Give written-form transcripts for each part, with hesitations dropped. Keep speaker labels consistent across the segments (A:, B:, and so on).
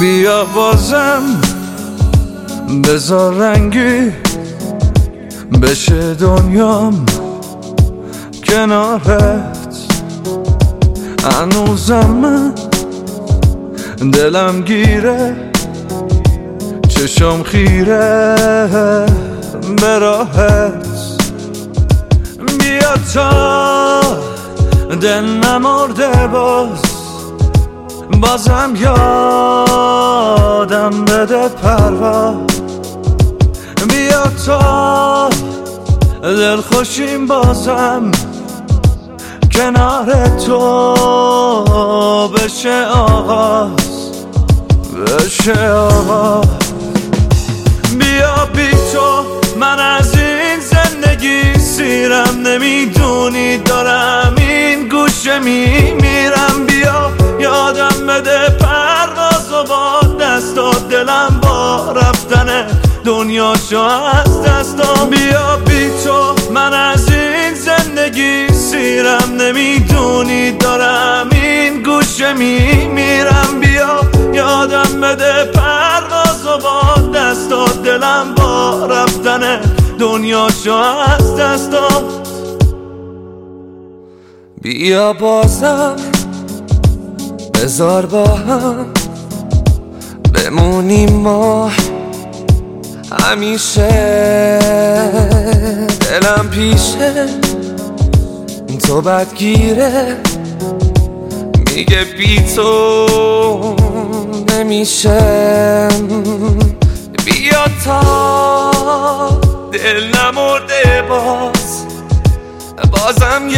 A: بیا بازم بذار رنگی بشه دنیام کنارت. هنوزم من دلم گیره، چشم خیره به راهت. بیا تا دل نمرده بازم یادم بده پرواز. بیا تا دل خوشیم بازم کنار تو بشه آغاز، بشه آغاز. بیا بی تو من از این زندگی سیرم، نمیدونی دارم این گوشه میمیرم. بیا یادم بده پرواز و با دستات دلم با رفتن دنیاشو از دستام. بیا بی تو من از این زندگی سیرم، نمیدونی دارم این گوشه میمیرم. بیا یادم بده پرواز و با دستات دلم با رفتن دنیاشو از دستام. بیا بازم بذار با هم بمونیم ما همیشه. دلم پیشه تو بدگیره، میگه بی تو نمیشه. بیا تا دل نمرده بازم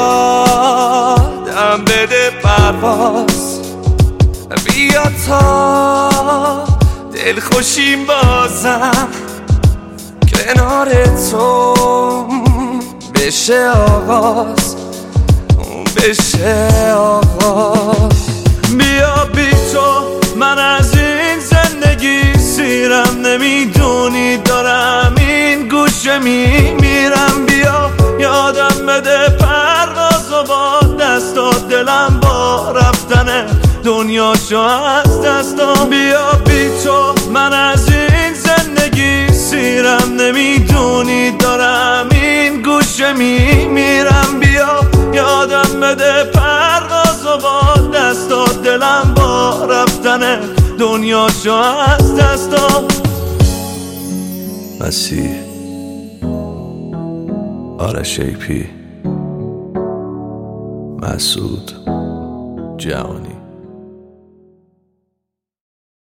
A: یادم بده پرواز. بیا تا دل خوشیم بازم کنار تو بشه آغاز، بشه آغاز. بیا بی تو من از این زندگی سیرم، نمیدونی دارم این گوشه میمیرم. بیا یادم بده پرواز و با دستات دلم با رفتن دنیاشو از دستام. بیا بی تو من از این زندگی سیرم، نمیدونی دارم این گوشه میمیرم. بیا یادم بده پرواز و با دستات دلم با رفتن دنیاشو از دستام. مسیح آرش ایپی، مسعود جهانی.